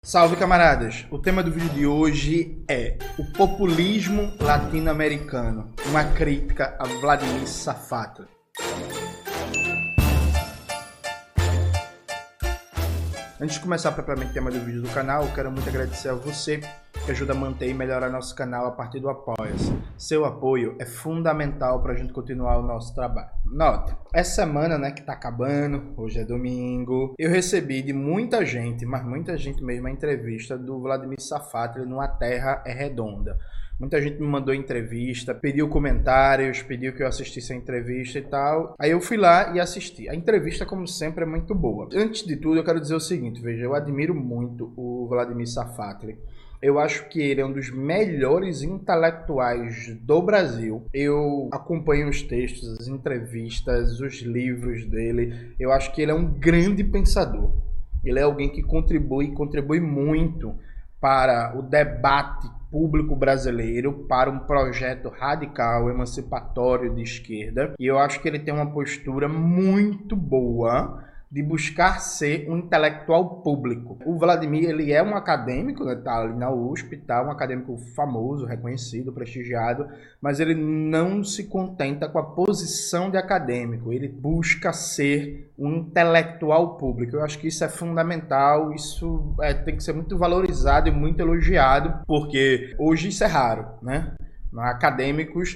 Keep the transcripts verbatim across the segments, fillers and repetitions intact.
Salve, camaradas! O tema do vídeo de hoje é o populismo latino-americano, uma crítica a Vladimir Safatli. Antes de começar propriamente o tema do vídeo do canal, eu quero muito agradecer a você que ajuda a manter e melhorar nosso canal a partir do Apoia-se. Seu apoio é fundamental para a gente continuar o nosso trabalho. Note, essa semana, né, que tá acabando, hoje é domingo, eu recebi de muita gente, mas muita gente mesmo, a entrevista do Vladimir Safatli no A Terra é Redonda. Muita gente me mandou entrevista, pediu comentários, pediu que eu assistisse a entrevista e tal. Aí eu fui lá e assisti. A entrevista, como sempre, é muito boa. Antes de tudo, eu quero dizer o seguinte, veja, eu admiro muito o Vladimir Safatli. Eu acho que ele é um dos melhores intelectuais do Brasil. Eu acompanho os textos, as entrevistas, os livros dele. Eu acho que ele é um grande pensador. Ele é alguém que contribui, contribui muito para o debate público brasileiro, para um projeto radical, emancipatório de esquerda. E eu acho que ele tem uma postura muito boa de buscar ser um intelectual público. O Vladimir, ele é um acadêmico, né, tá ali na U S P, tá, um acadêmico famoso, reconhecido, prestigiado, mas ele não se contenta com a posição de acadêmico, ele busca ser um intelectual público. Eu acho que isso é fundamental, isso é, tem que ser muito valorizado e muito elogiado, porque hoje isso é raro, né? Há acadêmicos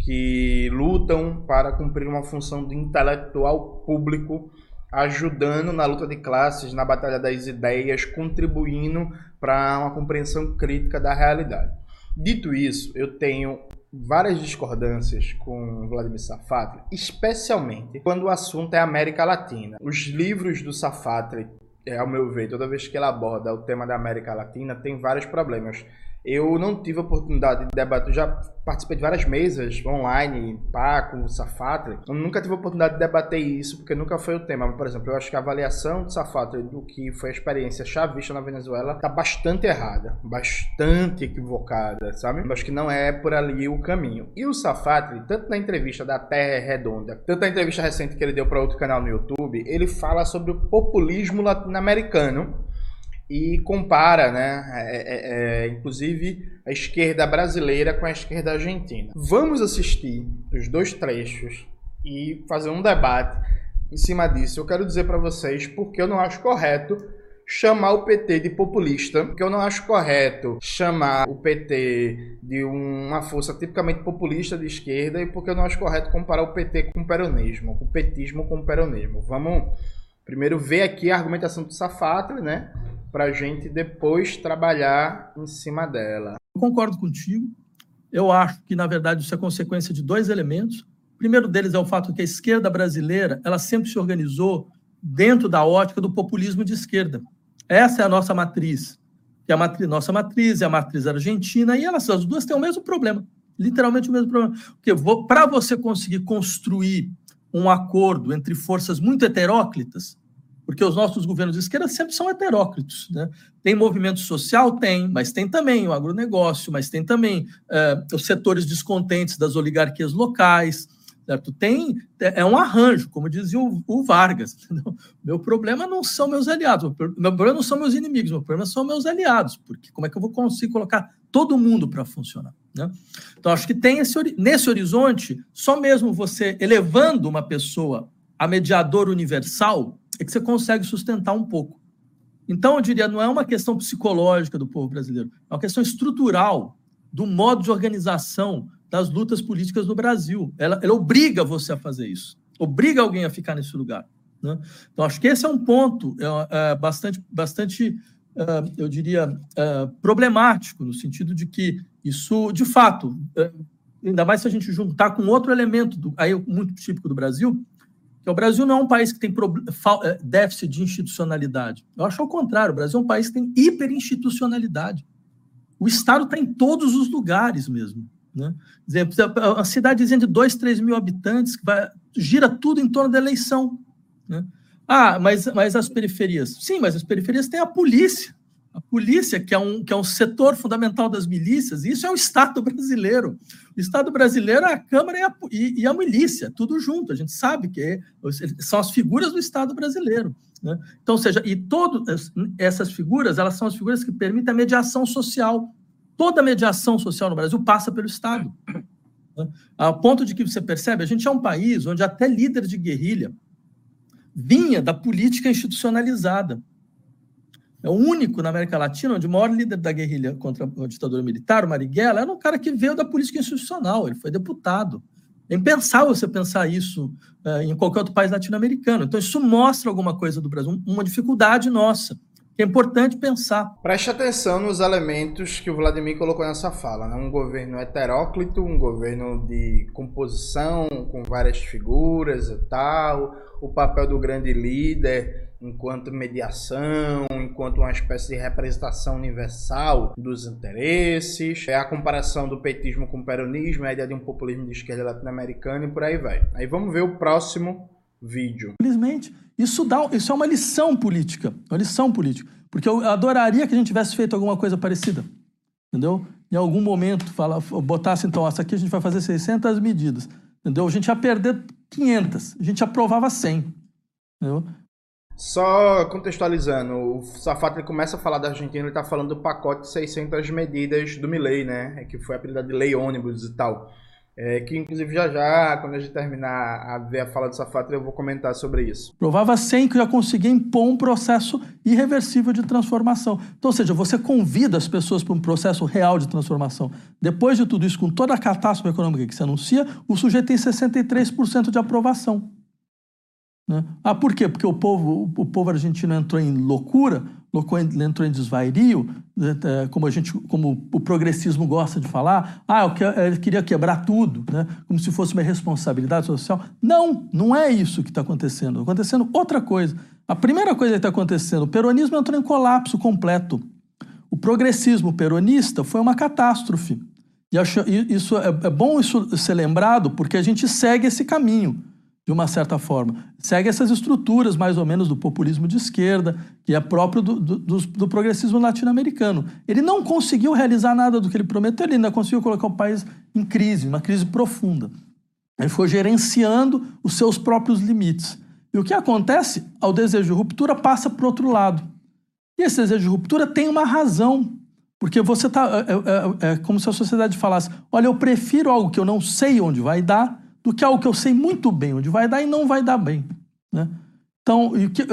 que lutam para cumprir uma função de intelectual público, ajudando na luta de classes, na batalha das ideias, contribuindo para uma compreensão crítica da realidade. Dito isso, eu tenho várias discordâncias com Vladimir Safatli, especialmente quando o assunto é América Latina. Os livros do Safatli, ao meu ver, toda vez que ele aborda o tema da América Latina, tem vários problemas. Eu não tive a oportunidade de debater, já participei de várias mesas online, pá, com o Safatli. Eu nunca tive a oportunidade de debater isso, porque nunca foi o tema. Mas, por exemplo, eu acho que a avaliação do Safatli do que foi a experiência chavista na Venezuela está bastante errada, bastante equivocada, sabe? Eu acho que não é por ali o caminho. E o Safatli, tanto na entrevista da Terra é Redonda, tanto na entrevista recente que ele deu para outro canal no YouTube, ele fala sobre o populismo latino-americano, e compara, né, é, é, é, inclusive a esquerda brasileira com a esquerda argentina. Vamos assistir os dois trechos e fazer um debate em cima disso. Eu quero dizer para vocês porque eu não acho correto chamar o P T de populista, porque eu não acho correto chamar o P T de uma força tipicamente populista de esquerda e porque eu não acho correto comparar o P T com o peronismo, o petismo com o peronismo. Vamos primeiro ver aqui a argumentação do Safatli, né, para a gente depois trabalhar em cima dela. Eu concordo contigo. Eu acho que, na verdade, isso é consequência de dois elementos. O primeiro deles é o fato que a esquerda brasileira ela sempre se organizou dentro da ótica do populismo de esquerda. Essa é a nossa matriz. Que a matriz, nossa matriz é a matriz argentina, e elas as duas têm o mesmo problema, literalmente o mesmo problema. Porque para você conseguir construir um acordo entre forças muito heteróclitas, porque os nossos governos de esquerda sempre são heteróclitos, né? Tem movimento social? Tem, mas tem também o agronegócio, mas tem também uh, os setores descontentes das oligarquias locais, certo? Tem, é um arranjo, como dizia o, o Vargas. Entendeu? Meu problema não são meus aliados, meu problema não são meus inimigos, meu problema são meus aliados, porque como é que eu vou conseguir colocar todo mundo para funcionar, né? Então, acho que tem esse, nesse horizonte, só mesmo você elevando uma pessoa a mediador universal, é que você consegue sustentar um pouco. Então, eu diria, não é uma questão psicológica do povo brasileiro, é uma questão estrutural do modo de organização das lutas políticas no Brasil. Ela, ela obriga você a fazer isso, obriga alguém a ficar nesse lugar, né? Então, acho que esse é um ponto é, é, bastante, bastante é, eu diria, é, problemático, no sentido de que isso, de fato, é, ainda mais se a gente juntar com outro elemento, do, aí muito típico do Brasil, que o Brasil não é um país que tem déficit de institucionalidade. Eu acho ao contrário, o Brasil é um país que tem hiperinstitucionalidade. O Estado está em todos os lugares mesmo, né? Quer dizer, uma cidadezinha de dois, três mil habitantes, que vai, gira tudo em torno da eleição, né? Ah, mas, mas as periferias? Sim, mas as periferias têm a polícia. A polícia, que é, um, que é um setor fundamental das milícias, isso é o Estado brasileiro. O Estado brasileiro é a Câmara e a, e, e a milícia, tudo junto. A gente sabe que é, são as figuras do Estado brasileiro, né? Então, ou seja, e todas essas figuras, elas são as figuras que permitem a mediação social. Toda a mediação social no Brasil passa pelo Estado, né? Ao ponto de que você percebe, a gente é um país onde até líder de guerrilha vinha da política institucionalizada. É o único na América Latina onde o maior líder da guerrilha contra a ditadura militar, o Marighella, era um cara que veio da política institucional, ele foi deputado. É impensável você pensar isso uh, em qualquer outro país latino-americano. Então, isso mostra alguma coisa do Brasil, uma dificuldade nossa, que é importante pensar. Preste atenção nos elementos que o Vladimir colocou nessa fala, né? Um governo heteróclito, um governo de composição, com várias figuras e tal, o papel do grande líder enquanto mediação, enquanto uma espécie de representação universal dos interesses, é a comparação do petismo com o peronismo, a ideia de um populismo de esquerda latino-americano e por aí vai. Aí vamos ver o próximo vídeo. Infelizmente, isso, dá, isso é uma lição política, uma lição política, porque eu adoraria que a gente tivesse feito alguma coisa parecida, entendeu? Em algum momento, fala, botasse, então, essa aqui a gente vai fazer seiscentas medidas, entendeu? A gente ia perder quinhentas, a gente aprovava cem, entendeu? Só contextualizando, o Safato ele começa a falar da Argentina, ele está falando do pacote de seiscentas medidas do Milei, né? Que foi apelidado de lei ônibus e tal. É, que inclusive já já, quando a gente terminar a ver a fala do Safato, eu vou comentar sobre isso. Provava cem que já conseguia impor um processo irreversível de transformação. Então, ou seja, você convida as pessoas para um processo real de transformação. Depois de tudo isso, com toda a catástrofe econômica que se anuncia, o sujeito tem sessenta e três por cento de aprovação. Né? Ah, por quê? Porque o povo, o povo argentino entrou em loucura, entrou em desvairio, como, a gente, como o progressismo gosta de falar. Ah, eu queria quebrar tudo, né? Como se fosse uma responsabilidade social. Não, não é isso que está acontecendo. Está acontecendo outra coisa. A primeira coisa que está acontecendo, o peronismo entrou em colapso completo. O progressismo peronista foi uma catástrofe. E acho, isso, é, é bom isso ser lembrado, porque a gente segue esse caminho, de uma certa forma. Segue essas estruturas, mais ou menos, do populismo de esquerda, que é próprio do, do, do progressismo latino-americano. Ele não conseguiu realizar nada do que ele prometeu, ele ainda conseguiu colocar o país em crise, uma crise profunda. Ele foi gerenciando os seus próprios limites. E o que acontece? O desejo de ruptura passa para o outro lado. E esse desejo de ruptura tem uma razão, porque você tá, é, é, é como se a sociedade falasse, olha, eu prefiro algo que eu não sei onde vai dar, do que algo que eu sei muito bem onde vai dar e não vai dar bem, né? Então,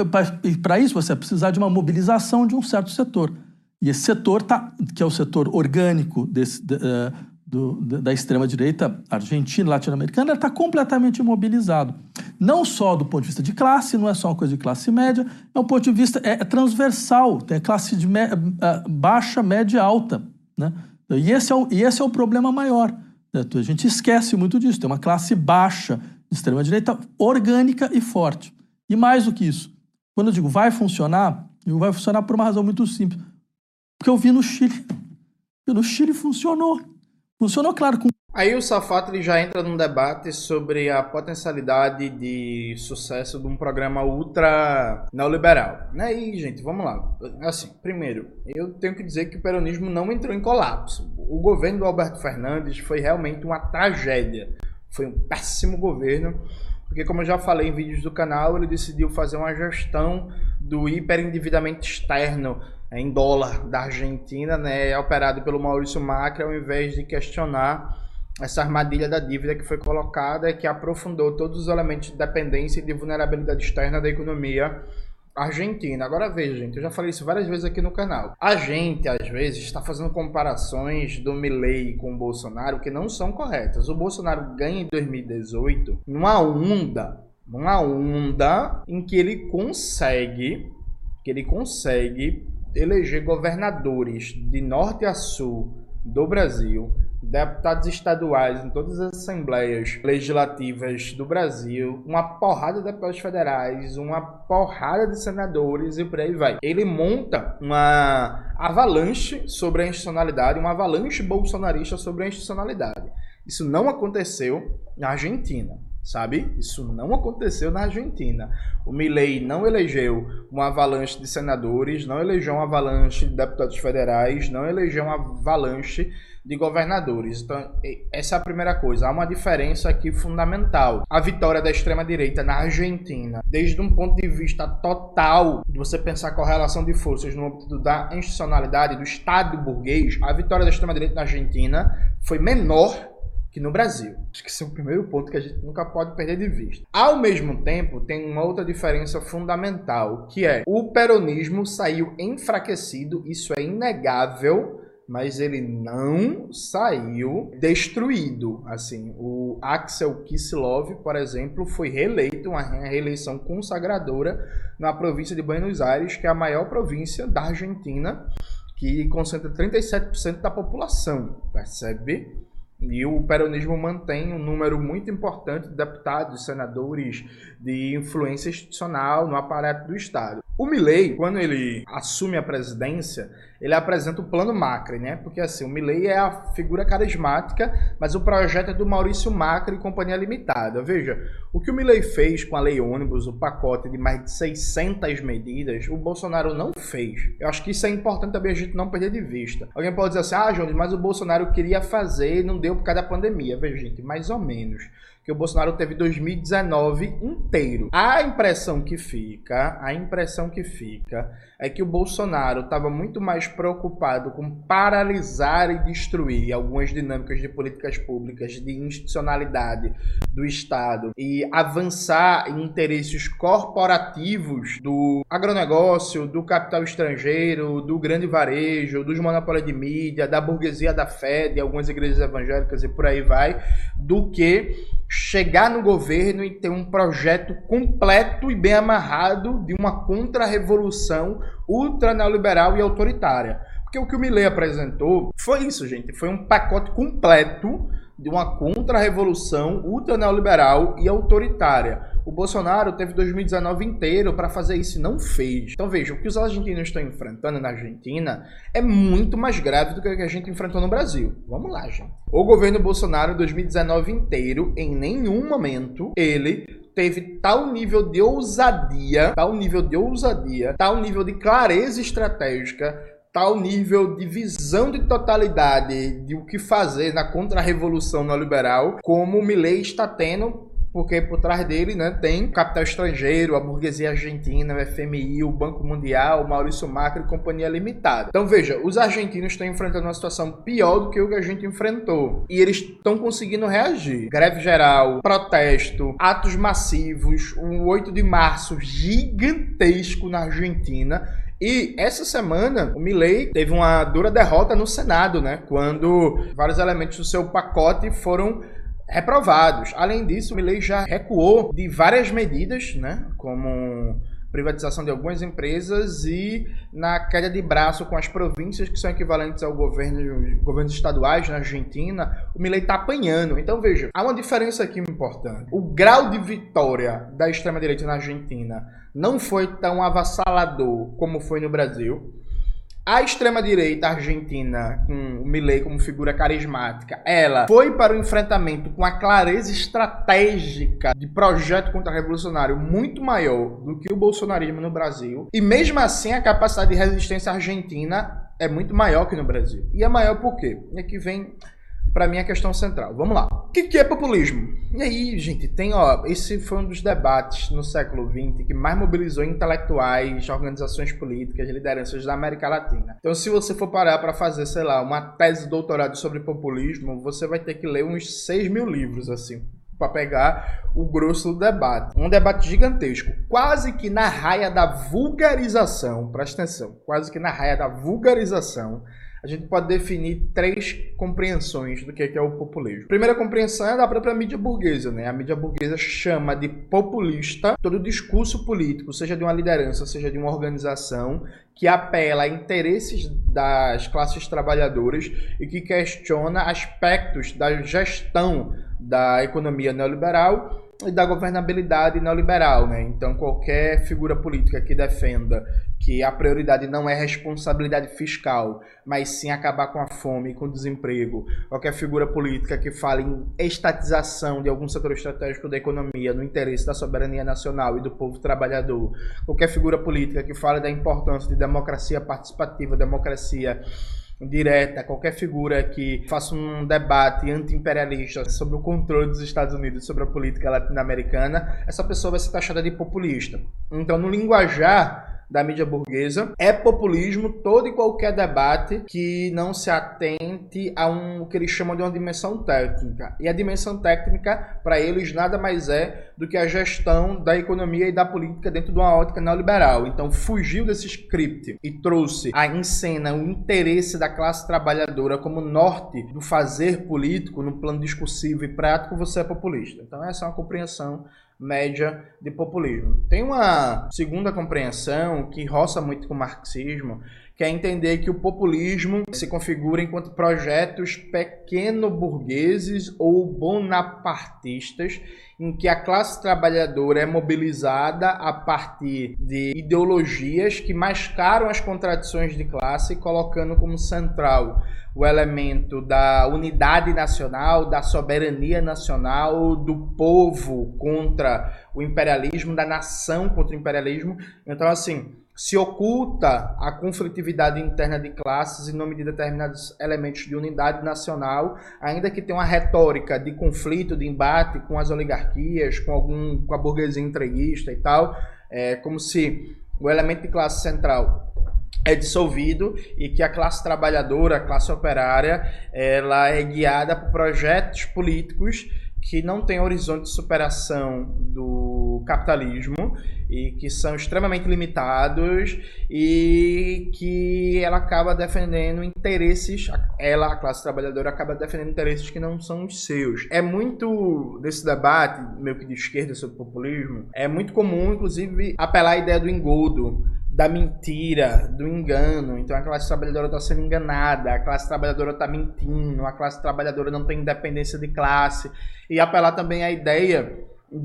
e para isso você vai precisar de uma mobilização de um certo setor. E esse setor, tá, que é o setor orgânico desse, de, uh, do, da extrema-direita argentina, latino-americana, está completamente mobilizado. Não só do ponto de vista de classe, não é só uma coisa de classe média, é um ponto de vista é, é transversal, tem classe de me, uh, baixa, média e alta, né? E esse é o, e esse é o problema maior. A gente esquece muito disso. Tem uma classe baixa de extrema-direita orgânica e forte. E mais do que isso, quando eu digo vai funcionar, eu vai funcionar por uma razão muito simples. Porque eu vi no Chile. E no Chile funcionou. Funcionou, claro. Com... Aí o Safato ele já entra num debate sobre a potencialidade de sucesso de um programa ultra neoliberal. Né? E, gente, vamos lá. Assim, primeiro, eu tenho que dizer que o peronismo não entrou em colapso. O governo do Alberto Fernandes foi realmente uma tragédia. Foi um péssimo governo, porque, como eu já falei em vídeos do canal, ele decidiu fazer uma gestão do hiperendividamento externo em dólar da Argentina, né, operado pelo Maurício Macri, ao invés de questionar essa armadilha da dívida que foi colocada e que aprofundou todos os elementos de dependência e de vulnerabilidade externa da economia argentina. Agora veja, gente, eu já falei isso várias vezes aqui no canal. A gente, às vezes, está fazendo comparações do Milei com o Bolsonaro que não são corretas. O Bolsonaro ganha em dois mil e dezoito numa onda, numa onda em que ele consegue, que ele consegue eleger governadores de norte a sul do Brasil, deputados estaduais em todas as assembleias legislativas do Brasil, uma porrada de deputados federais, uma porrada de senadores e por aí vai. Ele monta uma avalanche sobre a institucionalidade, uma avalanche bolsonarista sobre a institucionalidade. Isso não aconteceu na Argentina. sabe? Isso não aconteceu na Argentina. O Milei não elegeu uma avalanche de senadores, não elegeu uma avalanche de deputados federais, não elegeu uma avalanche de governadores. Então, essa é a primeira coisa. Há uma diferença aqui fundamental. A vitória da extrema-direita na Argentina, desde um ponto de vista total, de você pensar com a relação de forças no âmbito da institucionalidade, do Estado burguês, a vitória da extrema-direita na Argentina foi menor que no Brasil. Acho que esse é o primeiro ponto que a gente nunca pode perder de vista. Ao mesmo tempo, tem uma outra diferença fundamental, que é o peronismo saiu enfraquecido, isso é inegável, mas ele não saiu destruído. Assim, o Axel Kicillof, por exemplo, foi reeleito, uma reeleição consagradora na província de Buenos Aires, que é a maior província da Argentina, que concentra trinta e sete por cento da população, percebe? E o peronismo mantém um número muito importante de deputados, senadores, de influência institucional no aparato do Estado. O Milei, quando ele assume a presidência, ele apresenta o plano Macri, né? Porque assim, o Milei é a figura carismática, mas o projeto é do Maurício Macri e Companhia Limitada. Veja, o que o Milei fez com a Lei Ônibus, o pacote de mais de seiscentas medidas, o Bolsonaro não fez. Eu acho que isso é importante também a gente não perder de vista. Alguém pode dizer assim, ah, Jones, mas o Bolsonaro queria fazer e não deu por causa da pandemia. Veja, gente, mais ou menos. Que o Bolsonaro teve dois mil e dezenove inteiro. A impressão que fica, a impressão que fica é que o Bolsonaro estava muito mais preocupado com paralisar e destruir algumas dinâmicas de políticas públicas, de institucionalidade do Estado e avançar em interesses corporativos do agronegócio, do capital estrangeiro, do grande varejo, dos monopólios de mídia, da burguesia da fé, de algumas igrejas evangélicas e por aí vai, do que chegar no governo e ter um projeto completo e bem amarrado de uma contra-revolução ultra neoliberal e autoritária. Porque o que o Milei apresentou foi isso, gente. Foi um pacote completo de uma contra-revolução ultra neoliberal e autoritária. O Bolsonaro teve dois mil e dezenove inteiro para fazer isso e não fez. Então veja, o que os argentinos estão enfrentando na Argentina é muito mais grave do que o que a gente enfrentou no Brasil. Vamos lá, gente. O governo Bolsonaro, dois mil e dezenove inteiro, em nenhum momento, ele teve tal nível de ousadia, tal nível de ousadia, tal nível de clareza estratégica, tal nível de visão de totalidade de o que fazer na contra-revolução neoliberal, como o Milei está tendo, porque por trás dele, né, tem o capital estrangeiro, a burguesia argentina, o F M I, o Banco Mundial, o Maurício Macri e Companhia Limitada. Então veja, os argentinos estão enfrentando uma situação pior do que o que a gente enfrentou. E eles estão conseguindo reagir. Greve geral, protesto, atos massivos, um oito de março gigantesco na Argentina. E essa semana o Milei teve uma dura derrota no Senado, né? Quando vários elementos do seu pacote foram reprovados. Além disso, o Milei já recuou de várias medidas, né? Como privatização de algumas empresas e na queda de braço com as províncias que são equivalentes ao governo, governos estaduais na Argentina, o Milei está apanhando. Então veja, há uma diferença aqui importante. O grau de vitória da extrema-direita na Argentina não foi tão avassalador como foi no Brasil. A extrema-direita argentina, com o Milei como figura carismática, ela foi para o enfrentamento com a clareza estratégica de projeto contra-revolucionário muito maior do que o bolsonarismo no Brasil. E mesmo assim, a capacidade de resistência argentina é muito maior que no Brasil. E é maior por quê? E aqui vem, para mim, a questão central. Vamos lá. O que, que é populismo? E aí, gente, tem, ó, esse foi um dos debates no século vinte que mais mobilizou intelectuais, organizações políticas, lideranças da América Latina. Então, se você for parar para fazer, sei lá, uma tese de doutorado sobre populismo, você vai ter que ler uns seis mil livros, assim, para pegar o grosso do debate. Um debate gigantesco, quase que na raia da vulgarização, presta atenção, quase que na raia da vulgarização, a gente pode definir três compreensões do que é o populismo. A primeira compreensão é da própria mídia burguesa, né? A mídia burguesa chama de populista todo discurso político, seja de uma liderança, seja de uma organização, que apela a interesses das classes trabalhadoras e que questiona aspectos da gestão da economia neoliberal e da governabilidade neoliberal, né? Então, qualquer figura política que defenda que a prioridade não é responsabilidade fiscal, mas sim acabar com a fome e com o desemprego, qualquer figura política que fale em estatização de algum setor estratégico da economia no interesse da soberania nacional e do povo trabalhador, qualquer figura política que fale da importância de democracia participativa, democracia direta, qualquer figura que faça um debate anti-imperialista sobre o controle dos Estados Unidos sobre a política latino-americana, essa pessoa vai ser taxada de populista. Então, no linguajar da mídia burguesa, é populismo todo e qualquer debate que não se atente a um, o que eles chamam de uma dimensão técnica. E a dimensão técnica, para eles, nada mais é do que a gestão da economia e da política dentro de uma ótica neoliberal. Então, fugiu desse script e trouxe a, em cena o interesse da classe trabalhadora como norte do fazer político no plano discursivo e prático, você é populista. Então, essa é uma compreensão média de populismo. Tem uma segunda compreensão que roça muito com o marxismo, que é entender que o populismo se configura enquanto projetos pequeno-burgueses ou bonapartistas, em que a classe trabalhadora é mobilizada a partir de ideologias que mascaram as contradições de classe, colocando como central o elemento da unidade nacional, da soberania nacional, do povo contra o imperialismo, da nação contra o imperialismo. Então, assim, se oculta a conflitividade interna de classes em nome de determinados elementos de unidade nacional, ainda que tenha uma retórica de conflito, de embate com as oligarquias, com, algum, com a burguesia entreguista e tal, é como se o elemento de classe central é dissolvido e que a classe trabalhadora, a classe operária, ela é guiada por projetos políticos que não têm horizonte de superação do capitalismo e que são extremamente limitados e que ela acaba defendendo interesses, ela, a classe trabalhadora, acaba defendendo interesses que não são os seus. É muito, desse debate, meio que de esquerda sobre populismo, é muito comum, inclusive, apelar à ideia do engodo, da mentira, do engano. Então a classe trabalhadora está sendo enganada, a classe trabalhadora está mentindo, a classe trabalhadora não tem independência de classe. E apelar também à ideia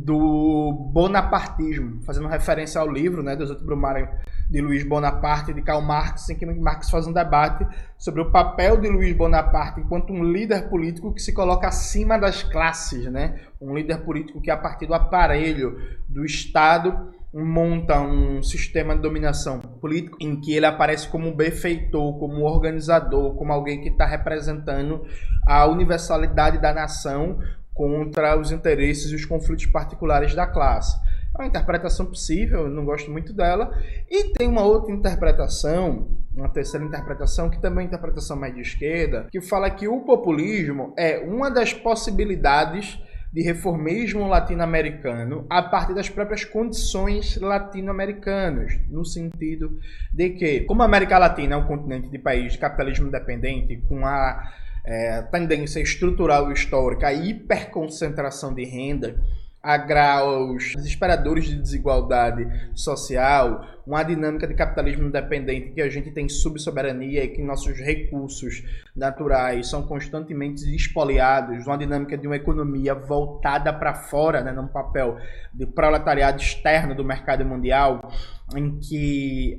do bonapartismo, fazendo referência ao livro, né, dos outros Brumário, de Luiz Bonaparte e de Karl Marx, em que Marx faz um debate sobre o papel de Luiz Bonaparte enquanto um líder político que se coloca acima das classes, né? Um líder político que, a partir do aparelho do Estado, monta um sistema de dominação política em que ele aparece como um benfeitor, como um organizador, como alguém que está representando a universalidade da nação contra os interesses e os conflitos particulares da classe. É uma interpretação possível, eu não gosto muito dela. E tem uma outra interpretação, uma terceira interpretação, que também é uma interpretação mais de esquerda, que fala que o populismo é uma das possibilidades de reformismo latino-americano a partir das próprias condições latino-americanas, no sentido de que, como a América Latina é um continente de país de capitalismo independente, com a é, tendência estrutural e histórica à hiperconcentração de renda, a graus desesperadores de desigualdade social, uma dinâmica de capitalismo independente que a gente tem subsoberania e que nossos recursos naturais são constantemente expoliados, uma dinâmica de uma economia voltada para fora, né, num papel de proletariado externo do mercado mundial, em que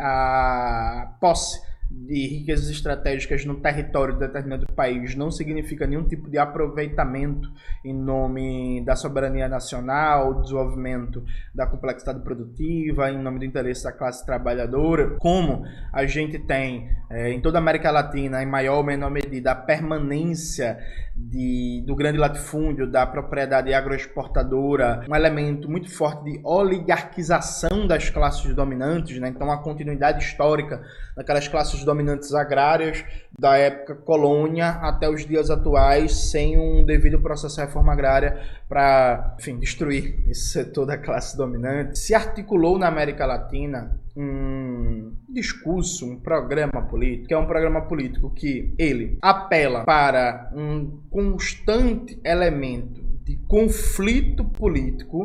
a posse de riquezas estratégicas no território de determinado país não significa nenhum tipo de aproveitamento em nome da soberania nacional, desenvolvimento da complexidade produtiva, em nome do interesse da classe trabalhadora, como a gente tem é, em toda a América Latina, em maior ou menor medida, a permanência de, do grande latifúndio, da propriedade agroexportadora, um elemento muito forte de oligarquização das classes dominantes, né? Então a continuidade histórica daquelas classes dominantes agrárias da época colônia até os dias atuais, sem um devido processo de reforma agrária para, enfim, destruir esse setor da classe dominante. Se articulou na América Latina um discurso, um programa político, que é um programa político que ele apela para um constante elemento de conflito político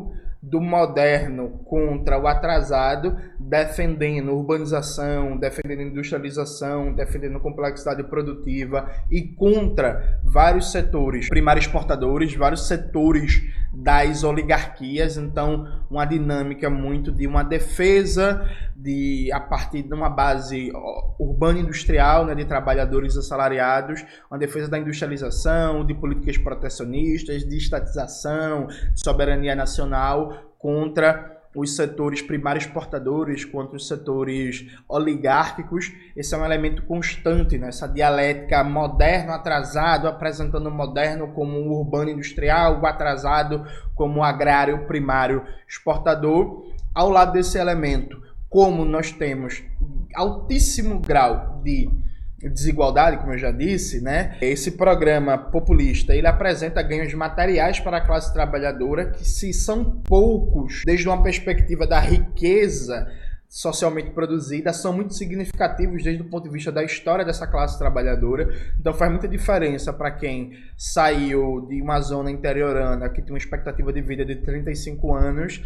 do moderno contra o atrasado, defendendo urbanização, defendendo industrialização, defendendo complexidade produtiva e contra vários setores primários exportadores, vários setores das oligarquias. Então, uma dinâmica muito de uma defesa de, a partir de uma base urbano-industrial, né, de trabalhadores assalariados, uma defesa da industrialização, de políticas protecionistas, de estatização, de soberania nacional, contra os setores primários exportadores, contra os setores oligárquicos. Esse é um elemento constante, né? Essa dialética moderno atrasado, apresentando o moderno como o urbano industrial, o atrasado como o agrário primário exportador. Ao lado desse elemento, como nós temos altíssimo grau de desigualdade, como eu já disse, né? Esse programa populista, ele apresenta ganhos materiais para a classe trabalhadora que, se são poucos, desde uma perspectiva da riqueza socialmente produzida, são muito significativos desde o ponto de vista da história dessa classe trabalhadora. Então faz muita diferença para quem saiu de uma zona interiorana que tem uma expectativa de vida de trinta e cinco anos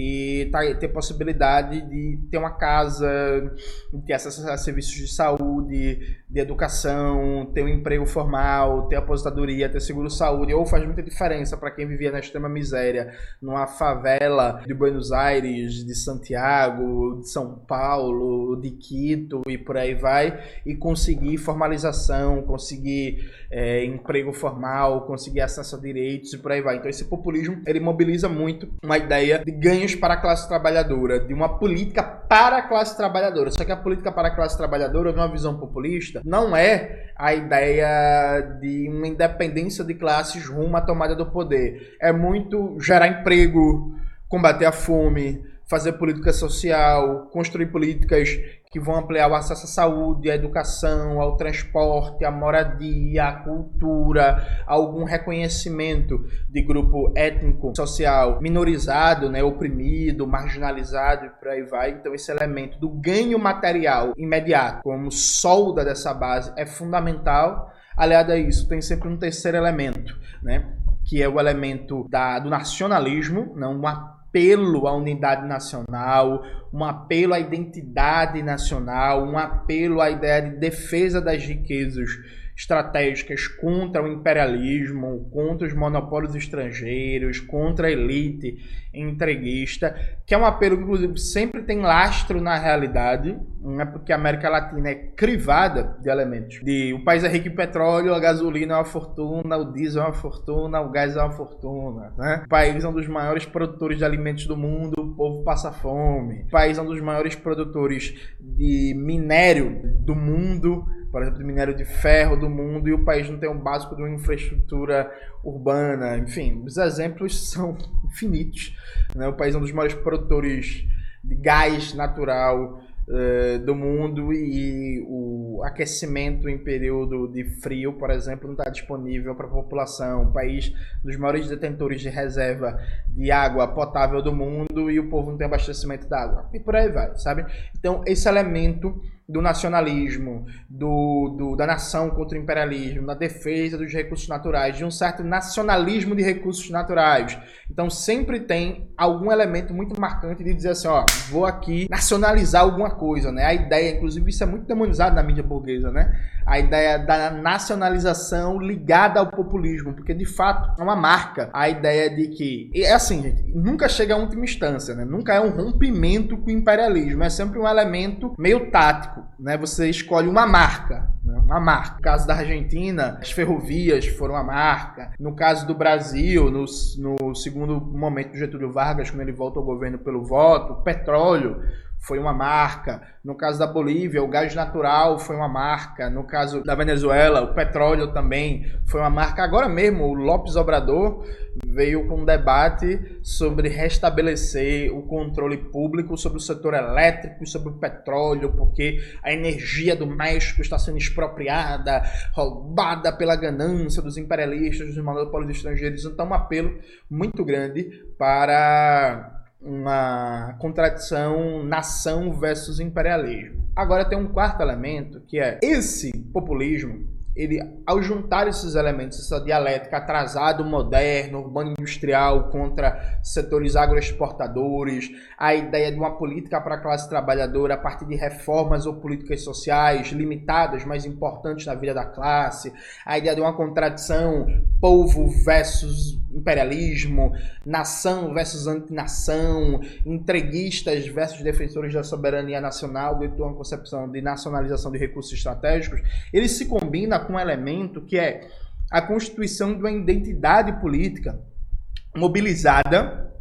e tá, ter possibilidade de ter uma casa, ter acesso a serviços de saúde, de educação, ter um emprego formal, ter aposentadoria, ter seguro-saúde. Ou faz muita diferença para quem vivia na extrema miséria, numa favela de Buenos Aires, de Santiago, de São Paulo, de Quito e por aí vai, e conseguir formalização, conseguir é, emprego formal, conseguir acesso a direitos e por aí vai. Então esse populismo, ele mobiliza muito uma ideia de ganhos para a classe trabalhadora, de uma política para a classe trabalhadora. Só que a política para a classe trabalhadora, numa visão populista, não é a ideia de uma independência de classes rumo à tomada do poder. É muito gerar emprego, combater a fome, fazer política social, construir políticas que vão ampliar o acesso à saúde, à educação, ao transporte, à moradia, à cultura, a algum reconhecimento de grupo étnico, social, minorizado, né, oprimido, marginalizado e por aí vai. Então esse elemento do ganho material imediato como solda dessa base é fundamental. Aliado a isso, tem sempre um terceiro elemento, né, que é o elemento da, do nacionalismo, não uma apelo à unidade nacional, um apelo à identidade nacional, um apelo à ideia de defesa das riquezas estratégicas contra o imperialismo, contra os monopólios estrangeiros, contra a elite entreguista, que é um apelo que, inclusive, sempre tem lastro na realidade, né, porque a América Latina é crivada de elementos. De, o país é rico em petróleo, a gasolina é uma fortuna, o diesel é uma fortuna, o gás é uma fortuna. Né? O país é um dos maiores produtores de alimentos do mundo, o povo passa fome. O país é um dos maiores produtores de minério do mundo, por exemplo, de minério de ferro do mundo, e o país não tem um básico de uma infraestrutura urbana. Enfim, os exemplos são infinitos. Né? O país é um dos maiores produtores de gás natural uh, do mundo, e o aquecimento em período de frio, por exemplo, não está disponível para a população. O país dos maiores detentores de reserva de água potável do mundo, e o povo não tem abastecimento da água. E por aí vai, sabe? Então, esse elemento do nacionalismo, do, do, da nação contra o imperialismo, da defesa dos recursos naturais, de um certo nacionalismo de recursos naturais. Então sempre tem algum elemento muito marcante de dizer assim, ó, vou aqui nacionalizar alguma coisa, né? A ideia, inclusive isso é muito demonizado na mídia burguesa, né? A ideia da nacionalização ligada ao populismo, porque de fato é uma marca a ideia de que, é assim, gente, nunca chega a última instância, né? Nunca é um rompimento com o imperialismo, é sempre um elemento meio tático, né? Você escolhe uma marca, né? Uma marca. No caso da Argentina, as ferrovias foram uma marca. No caso do Brasil, no, no segundo momento do Getúlio Vargas, quando ele volta ao governo pelo voto, o petróleo foi uma marca. No caso da Bolívia, o gás natural foi uma marca. No caso da Venezuela, o petróleo também foi uma marca. Agora mesmo, o López Obrador veio com um debate sobre restabelecer o controle público sobre o setor elétrico, sobre o petróleo, porque a energia do México está sendo expropriada, roubada pela ganância dos imperialistas, dos monopólios estrangeiros. Então, um apelo muito grande para uma contradição nação versus imperialismo. Agora tem um quarto elemento, que é esse populismo, ele, ao juntar esses elementos, essa dialética atrasado, moderno, urbano industrial contra setores agroexportadores, a ideia de uma política para a classe trabalhadora a partir de reformas ou políticas sociais limitadas, mas importantes na vida da classe, a ideia de uma contradição povo versus imperialismo, nação versus antinação, entreguistas versus defensores da soberania nacional, dentro de uma concepção de nacionalização de recursos estratégicos, ele se combina com um elemento que é a constituição de uma identidade política mobilizada,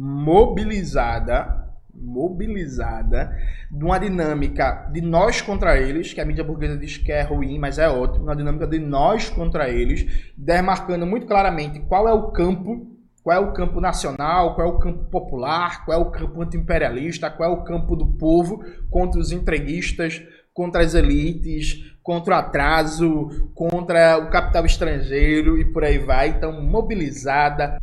mobilizada, mobilizada, de uma dinâmica de nós contra eles, que a mídia burguesa diz que é ruim, mas é ótimo, uma dinâmica de nós contra eles, demarcando muito claramente qual é o campo, qual é o campo nacional, qual é o campo popular, qual é o campo anti-imperialista, qual é o campo do povo contra os entreguistas, contra as elites, contra o atraso, contra o capital estrangeiro e por aí vai. Então, mobilizada,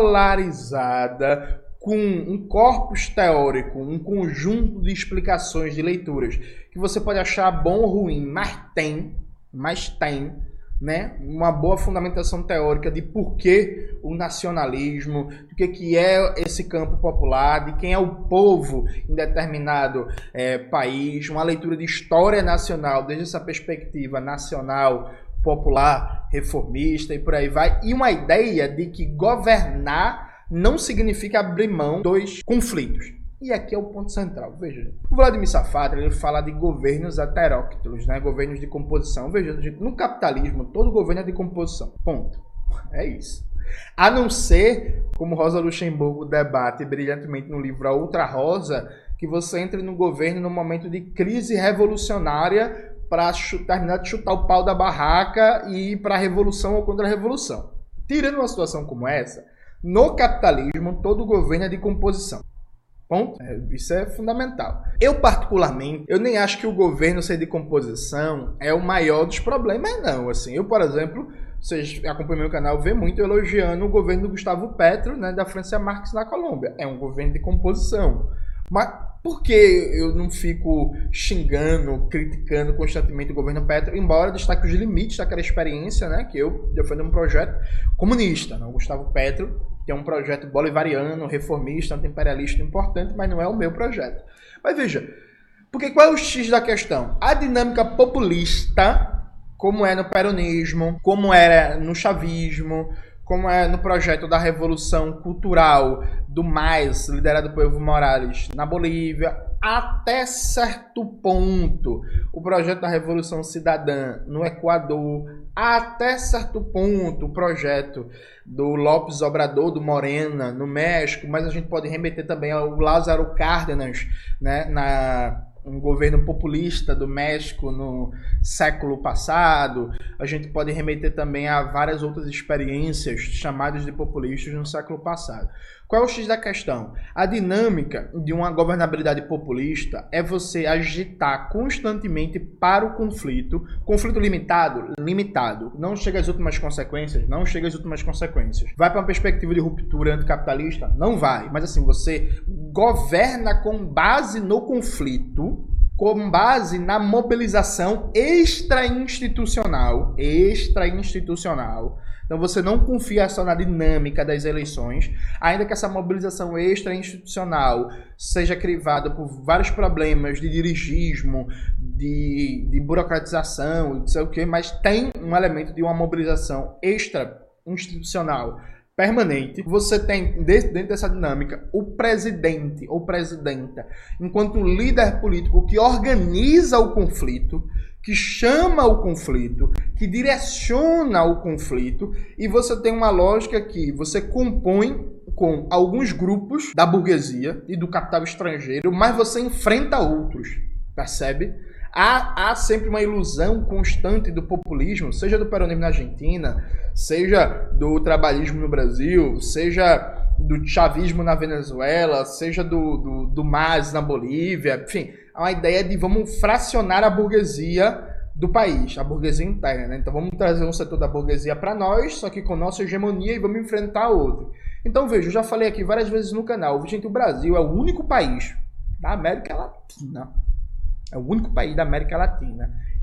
polarizada, com um corpus teórico, um conjunto de explicações, de leituras, que você pode achar bom ou ruim, mas tem, mas tem, né, uma boa fundamentação teórica de por que o nacionalismo, do que, que é esse campo popular, de quem é o povo em determinado é, país, uma leitura de história nacional, desde essa perspectiva nacional, popular, reformista e por aí vai, e uma ideia de que governar não significa abrir mão dos conflitos. E aqui é o ponto central. Veja, o Vladimir Safatli, ele fala de governos heteróclitos, né? Governos de composição. Veja, gente, no capitalismo, todo governo é de composição. Ponto. É isso. A não ser, como Rosa Luxemburgo debate brilhantemente no livro A Outra Rosa, que você entre no governo num momento de crise revolucionária para terminar de chutar o pau da barraca e ir para a revolução ou contra a revolução. Tirando uma situação como essa, no capitalismo, todo governo é de composição. Ponto. É, isso é fundamental. Eu, particularmente, eu nem acho que o governo ser de composição é o maior dos problemas, não. Assim, eu, por exemplo, vocês acompanham meu canal, vê muito elogiando o governo do Gustavo Petro, né, da Francia Marques na Colômbia. É um governo de composição. Mas por que eu não fico xingando, criticando constantemente o governo Petro, embora destaque os limites daquela experiência, né, que eu defendo um projeto comunista, né? O Gustavo Petro que é um projeto bolivariano, reformista, anti-imperialista importante, mas não é o meu projeto. Mas veja, porque qual é o X da questão? A dinâmica populista, como é no peronismo, como era no chavismo, como é no projeto da Revolução Cultural do MAS, liderado por Evo Morales na Bolívia, até certo ponto, o projeto da Revolução Cidadã no Equador, até certo ponto, o projeto do López Obrador, do Morena, no México, mas a gente pode remeter também ao Lázaro Cárdenas, né, na... um governo populista do México no século passado. A gente pode remeter também a várias outras experiências chamadas de populistas no século passado. Qual é o X da questão? A dinâmica de uma governabilidade populista é você agitar constantemente para o conflito, conflito limitado, limitado, não chega às últimas consequências, não chega às últimas consequências. Vai para uma perspectiva de ruptura anticapitalista? Não vai, mas assim, você governa com base no conflito, com base na mobilização extra-institucional, extra-institucional. Então você não confia só na dinâmica das eleições, ainda que essa mobilização extra-institucional seja crivada por vários problemas de dirigismo, de, de burocratização, não sei o quê, mas tem um elemento de uma mobilização extra-institucional permanente. Você tem, dentro dessa dinâmica, o presidente ou presidenta, enquanto um líder político que organiza o conflito, que chama o conflito, que direciona o conflito, e você tem uma lógica que você compõe com alguns grupos da burguesia e do capital estrangeiro, mas você enfrenta outros, percebe? Há, há sempre uma ilusão constante do populismo, seja do peronismo na Argentina, seja do trabalhismo no Brasil, seja do chavismo na Venezuela, seja do, do, do MAS na Bolívia, enfim, há uma ideia de vamos fracionar a burguesia do país, a burguesia interna, né? Então vamos trazer um setor da burguesia para nós, só que com nossa hegemonia, e vamos enfrentar outro. Então veja, eu já falei aqui várias vezes no canal, gente, o Brasil é o único país da América Latina, é o único país da América Latina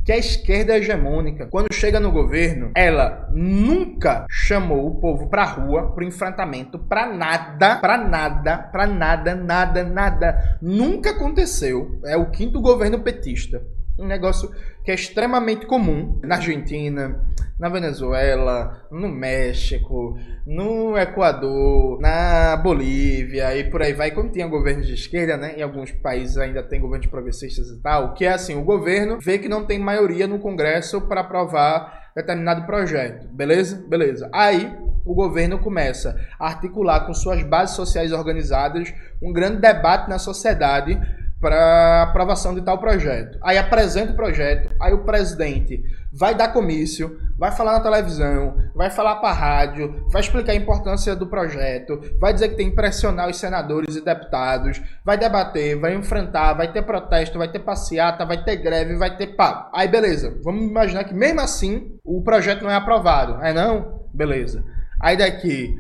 que a esquerda é hegemônica. Quando chega no governo, ela nunca chamou o povo pra rua, pro enfrentamento, pra nada, pra nada, pra nada, nada, nada. Nunca aconteceu. É o quinto governo petista. Um negócio que é extremamente comum na Argentina, na Venezuela, no México, no Equador, na Bolívia e por aí vai. Quando tinha governos de esquerda, né? Em alguns países ainda tem governos progressistas e tal, que é assim, o governo vê que não tem maioria no Congresso para aprovar determinado projeto. Beleza? Beleza. Aí o governo começa a articular com suas bases sociais organizadas um grande debate na sociedade para aprovação de tal projeto. Aí apresenta o projeto, aí o presidente vai dar comício, vai falar na televisão, vai falar para a rádio, vai explicar a importância do projeto, vai dizer que tem que pressionar os senadores e deputados, vai debater, vai enfrentar, vai ter protesto, vai ter passeata, vai ter greve, vai ter pá. Aí beleza, vamos imaginar que mesmo assim o projeto não é aprovado. É não? Beleza. Aí daqui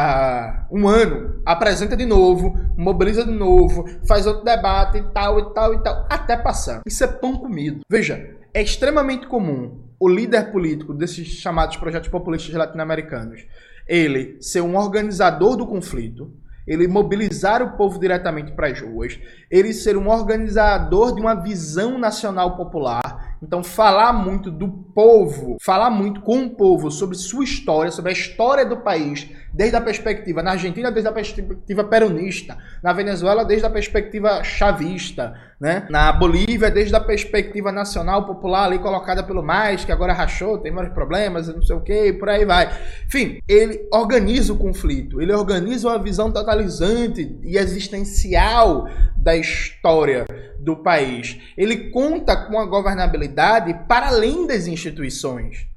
a um ano, apresenta de novo, mobiliza de novo, faz outro debate e tal, e tal, e tal, até passar. Isso é pão comido. Veja, é extremamente comum o líder político desses chamados projetos populistas latino-americanos, ele ser um organizador do conflito, ele mobilizar o povo diretamente para as ruas, ele ser um organizador de uma visão nacional popular. Então, falar muito do povo, falar muito com o povo sobre sua história, sobre a história do país, desde a perspectiva, na Argentina, desde a perspectiva peronista, na Venezuela, desde a perspectiva chavista, né? Na Bolívia, desde a perspectiva nacional popular, ali colocada pelo MAS, que agora rachou, tem vários problemas, não sei o que, por aí vai. Enfim, ele organiza o conflito, ele organiza uma visão totalizante e existencial da história do país. Ele conta com a governabilidade para além das instituições.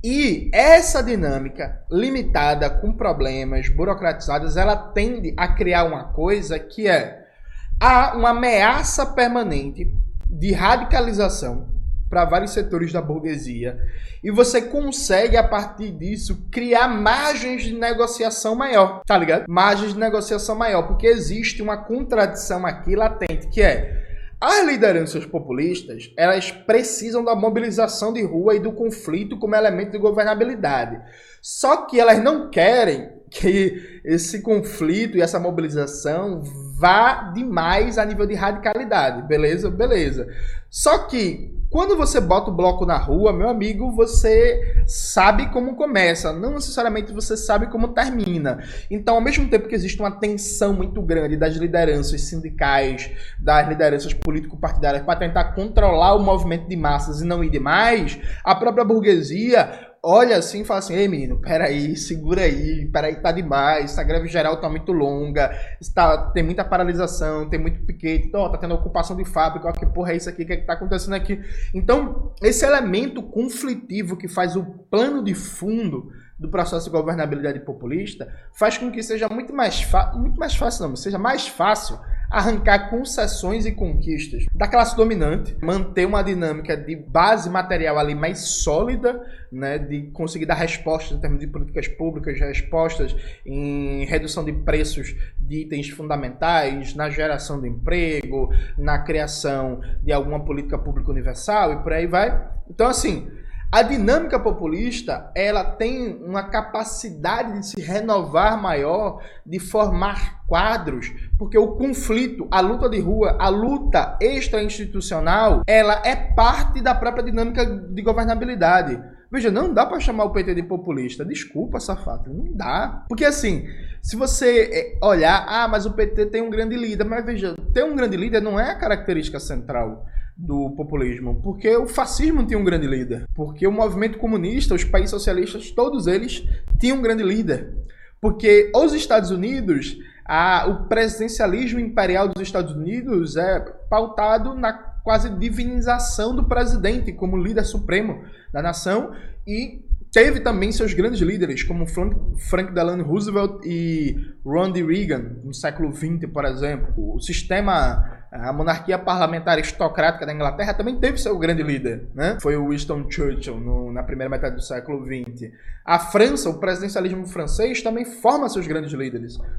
E essa dinâmica limitada, com problemas, burocratizadas, ela tende a criar uma coisa que é há uma ameaça permanente de radicalização para vários setores da burguesia. E você consegue, a partir disso, criar margens de negociação maior, tá ligado? Margens de negociação maior, porque existe uma contradição aqui latente, que é as lideranças populistas, elas precisam da mobilização de rua e do conflito como elemento de governabilidade. Só que elas não querem que esse conflito e essa mobilização vá demais a nível de radicalidade. Beleza? Beleza. Só que quando você bota o bloco na rua, meu amigo, você sabe como começa, não necessariamente você sabe como termina. Então, ao mesmo tempo que existe uma tensão muito grande das lideranças sindicais, das lideranças político-partidárias para tentar controlar o movimento de massas e não ir demais, a própria burguesia olha assim e fala assim, ei menino, peraí, segura aí, peraí, tá demais, essa greve geral tá muito longa, está, tem muita paralisação, tem muito piquete, então, ó, tá tendo ocupação de fábrica, ó, que porra é isso aqui, o que é que tá acontecendo aqui? Então, esse elemento conflitivo que faz o plano de fundo do processo de governabilidade populista faz com que seja muito mais, muito mais fácil, não, seja mais fácil arrancar concessões e conquistas da classe dominante, manter uma dinâmica de base material ali mais sólida, né, de conseguir dar respostas em termos de políticas públicas, respostas em redução de preços de itens fundamentais, na geração de emprego, na criação de alguma política pública universal e por aí vai. Então, assim, a dinâmica populista, ela tem uma capacidade de se renovar maior, de formar quadros, porque o conflito, a luta de rua, a luta extra-institucional, ela é parte da própria dinâmica de governabilidade. Veja, não dá para chamar o P T de populista. Desculpa, safado, não dá. Porque assim, se você olhar, ah, mas o P T tem um grande líder, mas veja, ter um grande líder não é a característica central do populismo, porque o fascismo tinha um grande líder, porque o movimento comunista, os países socialistas, todos eles tinham um grande líder, porque os Estados Unidos, a, o presidencialismo imperial dos Estados Unidos é pautado na quase divinização do presidente como líder supremo da nação, e teve também seus grandes líderes, como Frank, Frank Delano Roosevelt e Ronald Reagan, no século vinte, por exemplo. O sistema, a monarquia parlamentar aristocrática da Inglaterra também teve seu grande líder, né? Foi o Winston Churchill, no, na primeira metade do século vinte. A França, o presidencialismo francês, também forma seus grandes líderes.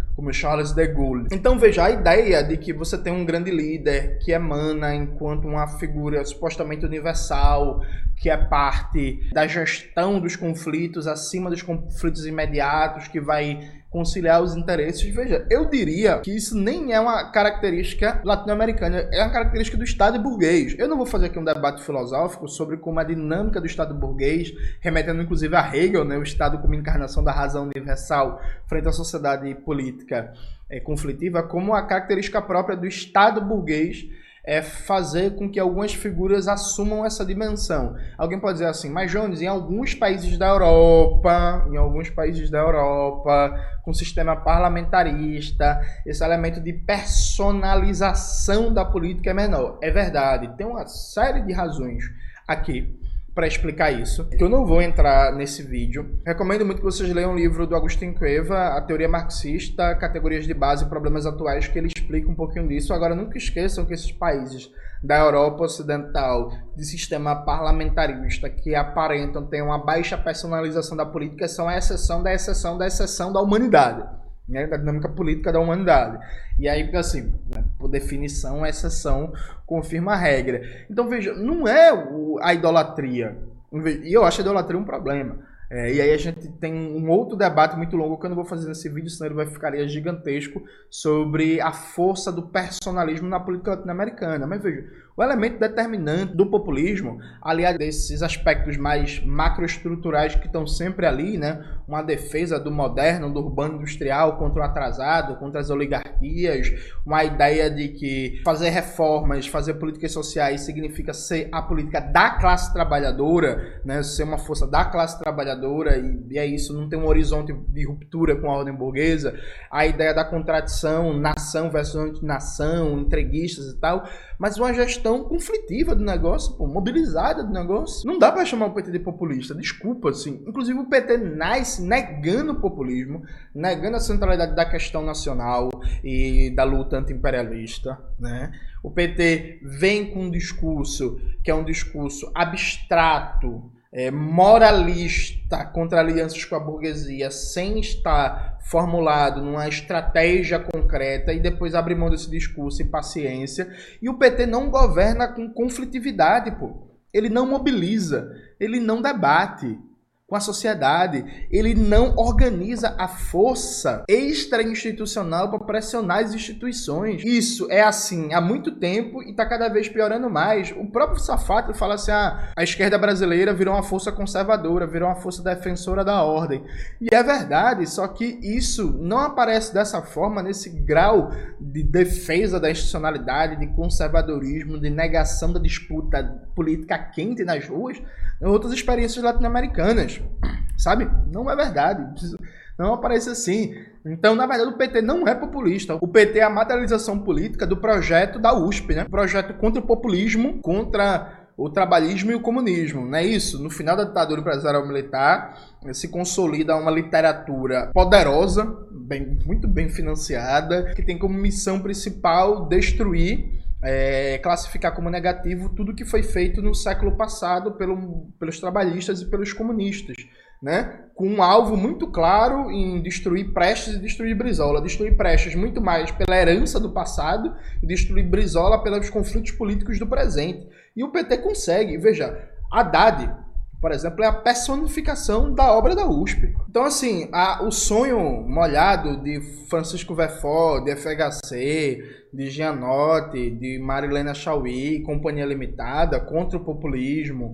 como Charles de Gaulle. Então veja, a ideia de que você tem um grande líder que emana enquanto uma figura supostamente universal, que é parte da gestão dos conflitos, acima dos conflitos imediatos, que vai conciliar os interesses. Veja, eu diria que isso nem é uma característica latino-americana, é uma característica do Estado burguês. Eu não vou fazer aqui um debate filosófico sobre como a dinâmica do Estado burguês, remetendo inclusive a Hegel, né, o Estado como encarnação da razão universal frente à sociedade política é, conflitiva, como a característica própria do Estado burguês é fazer com que algumas figuras assumam essa dimensão. Alguém pode dizer assim, mas Jones, em alguns países da Europa, em alguns países da Europa, com sistema parlamentarista, esse elemento de personalização da política é menor. É verdade, tem uma série de razões aqui para explicar isso, que eu não vou entrar nesse vídeo. Recomendo muito que vocês leiam o livro do Agustín Cueva, A Teoria Marxista, Categorias de Base e Problemas Atuais, que ele explica um pouquinho disso. Agora, nunca esqueçam que esses países da Europa Ocidental, de sistema parlamentarista, que aparentam ter uma baixa personalização da política, são a exceção da exceção da exceção da humanidade, né, da dinâmica política da humanidade. E aí, assim, né, por definição, a exceção confirma a regra. Então, veja, não é o, a idolatria. E eu acho a idolatria um problema. É, e aí a gente tem um outro debate muito longo que eu não vou fazer nesse vídeo, senão ele vai ficaria gigantesco, sobre a força do personalismo na política latino-americana. Mas veja, o elemento determinante do populismo, aliado desses aspectos mais macroestruturais que estão sempre ali, né? Uma defesa do moderno, do urbano industrial contra o atrasado, contra as oligarquias, uma ideia de que fazer reformas, fazer políticas sociais significa ser a política da classe trabalhadora, né? Ser uma força da classe trabalhadora, e, e é isso, não tem um horizonte de ruptura com a ordem burguesa, a ideia da contradição, nação versus antinação, entreguistas e tal, mas uma gestão conflitiva do negócio, pô, mobilizada do negócio. Não dá para chamar o P T de populista, desculpa, assim. Inclusive o P T nasce negando o populismo, negando a centralidade da questão nacional e da luta anti-imperialista, né? O P T vem com um discurso que é um discurso abstrato, É, moralista contra alianças com a burguesia, sem estar formulado numa estratégia concreta, e depois abre mão desse discurso e paciência. E o P T não governa com conflitividade, pô. Ele não mobiliza, ele não debate com a sociedade, ele não organiza a força extra-institucional para pressionar as instituições. Isso é assim há muito tempo e está cada vez piorando mais. O próprio Safatli fala assim, ah, a esquerda brasileira virou uma força conservadora, virou uma força defensora da ordem. E é verdade, só que isso não aparece dessa forma, nesse grau de defesa da institucionalidade, de conservadorismo, de negação da disputa política quente nas ruas, em outras experiências latino-americanas, sabe? Não é verdade, não aparece assim. Então, na verdade, o P T não é populista. O P T é a materialização política do projeto da U S P, né? Um projeto contra o populismo, contra o trabalhismo e o comunismo, não é isso? No final da ditadura empresarial militar, se consolida uma literatura poderosa, bem, muito bem financiada, que tem como missão principal destruir, É, classificar como negativo tudo que foi feito no século passado pelo, pelos trabalhistas e pelos comunistas, né? Com um alvo muito claro em destruir Prestes e destruir Brizola. Destruir Prestes muito mais pela herança do passado e destruir Brizola pelos conflitos políticos do presente. E o P T consegue. Veja, Haddad, por exemplo, é a personificação da obra da U S P. Então, assim, a, o sonho molhado de Francisco Verfort, de F H C, de Gianotti, de Marilena Chauí, Companhia Limitada, contra o populismo,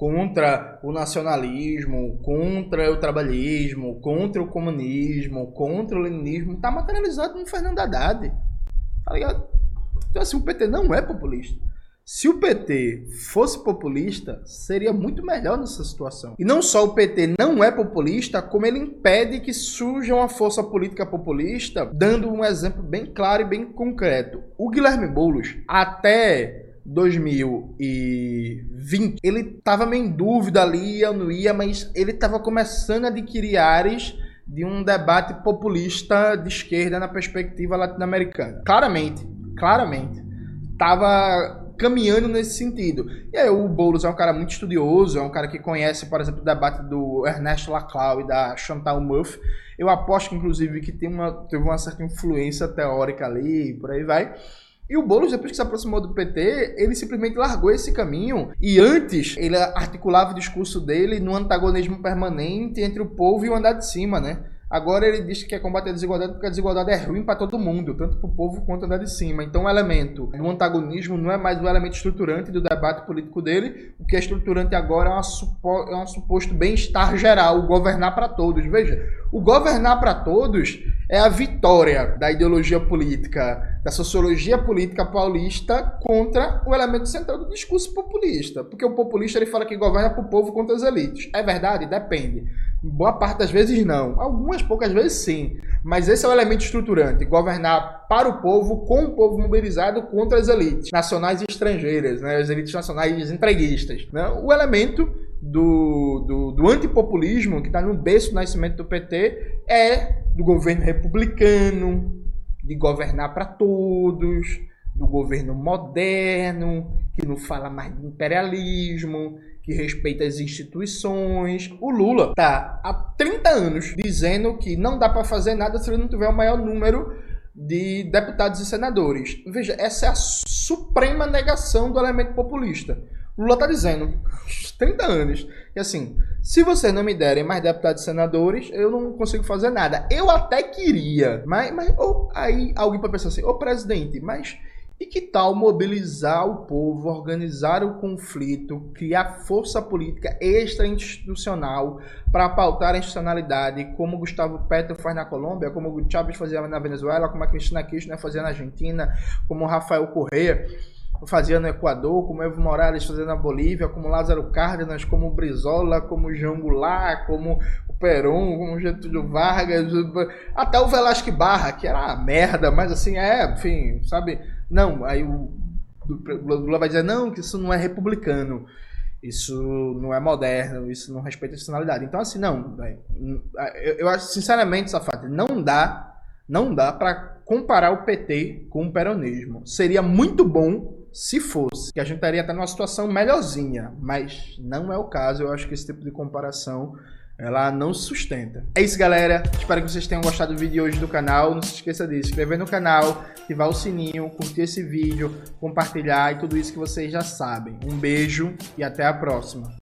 contra o nacionalismo, contra o trabalhismo, contra o comunismo, contra o leninismo, está materializado no Fernando Haddad. Tá ligado? Então, assim, o P T não é populista. Se o P T fosse populista, seria muito melhor nessa situação. E não só o P T não é populista, como ele impede que surja uma força política populista, dando um exemplo bem claro e bem concreto. O Guilherme Boulos, até dois mil e vinte, ele estava meio em dúvida ali, ia ou não ia, mas ele estava começando a adquirir ares de um debate populista de esquerda na perspectiva latino-americana. Claramente, claramente. Estava caminhando nesse sentido. E aí o Boulos é um cara muito estudioso, é um cara que conhece, por exemplo, o debate do Ernesto Laclau e da Chantal Mouffe. Eu aposto, inclusive, que tem uma, teve uma certa influência teórica ali, por aí vai. E o Boulos, depois que se aproximou do P T, ele simplesmente largou esse caminho. E antes, ele articulava o discurso dele no antagonismo permanente entre o povo e o andar de cima, né? Agora ele diz que quer combater a desigualdade porque a desigualdade é ruim para todo mundo, tanto para o povo quanto andar de cima. Então o elemento do antagonismo não é mais o elemento estruturante do debate político dele. O que é estruturante agora é, uma supo, é um suposto bem-estar geral, o governar para todos. Veja, o governar para todos é a vitória da ideologia política, da sociologia política paulista contra o elemento central do discurso populista. Porque o populista ele fala que governa para o povo contra as elites. É verdade? Depende. Boa parte das vezes não. Algumas poucas vezes sim. Mas esse é o elemento estruturante. Governar para o povo, com o povo mobilizado contra as elites nacionais e estrangeiras, né? As elites nacionais entreguistas. Né? O elemento do, do, do antipopulismo, que está no berço do nascimento do P T, é do governo republicano, de governar para todos, do governo moderno, que não fala mais de imperialismo, que respeita as instituições. O Lula está há trinta anos dizendo que não dá para fazer nada se ele não tiver o maior número de deputados e senadores. Veja, essa é a suprema negação do elemento populista. O Lula está dizendo, há trinta anos, que assim, se vocês não me derem mais deputados e senadores, eu não consigo fazer nada. Eu até queria, mas, mas oh, aí alguém pode pensar assim, ô presidente, mas e que tal mobilizar o povo, organizar o conflito, criar força política extra-institucional para pautar a institucionalidade, como o Gustavo Petro faz na Colômbia, como o Chávez fazia na Venezuela, como a Cristina Kirchner fazia na Argentina, como o Rafael Correa fazia no Equador, como Evo Morales fazia na Bolívia, como Lázaro Cárdenas, como o Brizola, como o João Goulart, como o Perón, como o Getúlio Vargas, até o Velasco Barra, que era uma merda, mas assim, é, enfim, sabe? Não, aí o Lula vai dizer, não, que isso não é republicano, isso não é moderno, isso não respeita a institucionalidade. Então, assim, não, eu, eu acho, sinceramente, Safadi, não dá, não dá para comparar o P T com o peronismo. Seria muito bom se fosse, que a gente estaria até numa situação melhorzinha, mas não é o caso. Eu acho que esse tipo de comparação ela não se sustenta. É isso, galera. Espero que vocês tenham gostado do vídeo de hoje do canal. Não se esqueça de se inscrever no canal, ativar o sininho, curtir esse vídeo, compartilhar e tudo isso que vocês já sabem. Um beijo e até a próxima.